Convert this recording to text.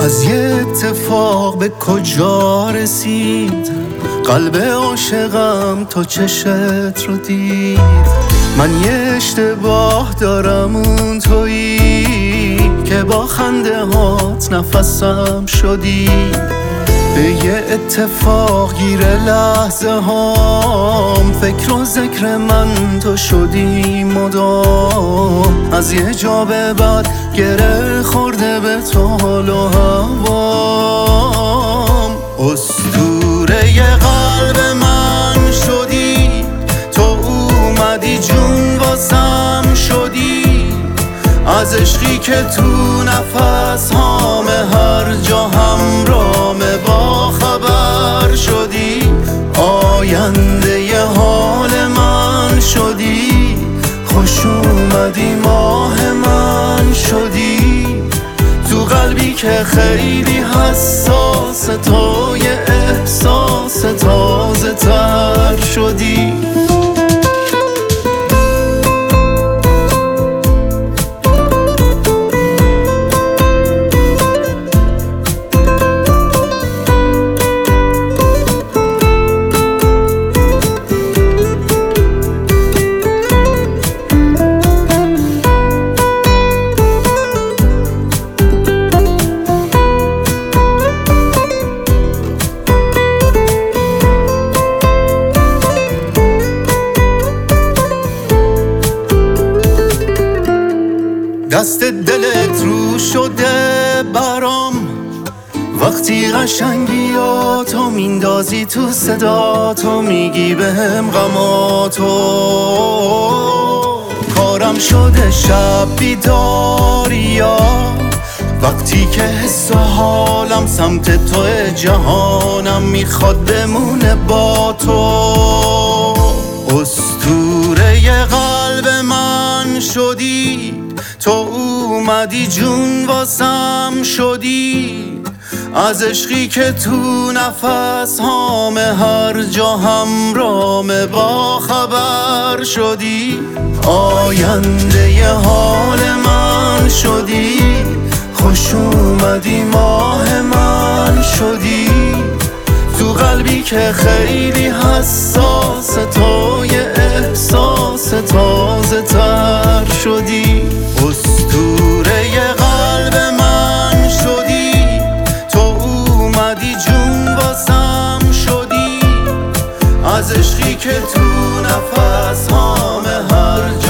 از یه اتفاق به کجا رسید؟ قلب عاشقم تو چشت رو دید. من یه اشتباه دارم، اون تویی که با خنده هات نفسم شدی. به یه اتفاق گیر لحظه هام، فکر و ذکر من تو شدی مدام. از یه جا به بعد گره خورده به تو حال و هوام. اسطوره قلب من شدی، تو اومدی جون واسم شدی. از عشقی که تو نفس هام هر جا همرامه با خبر شدی. آینده ی حال من شدی، خوش اومدی ماه من شدی. تو قلبی که خیلی حساس، تو یه احساس تازه تر شدی. دست دلت رو شده برام، وقتی قشنگیاتو میندازی تو صداتو، میگی بهم غماتو. کارم شده شب بیداریا، وقتی که حس و حالم سمت توه، جهانم میخواد بمونه با تو. اسطوره قلب من شدی، تو اومدی جون واسم شدی. از عشقی که تو نفس هام هر جا همرامه با خبر شدی. آینده ی حال من شدی، خوش اومدی ماه من شدی. تو قلبی که خیلی حساس، تو یه احساس تازه تر شدی. اسطوره ی قلب من شدی، تو اومدی جون واسم شدی. از عشقی که تو نفس هام هر